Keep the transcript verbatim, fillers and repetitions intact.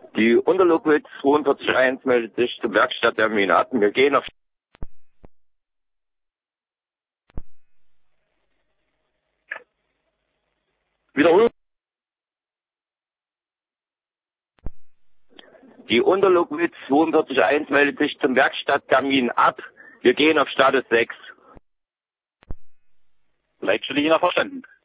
Die Unterlogwitz zweiundvierzig eins meldet sich zum Werkstatttermin ab. Wir gehen auf Wiederholung. Die Unterlogwitz zweiundvierzig eins meldet sich zum Werkstatttermin ab. Wir gehen auf Status sechs. Leitstelle Jena verstanden.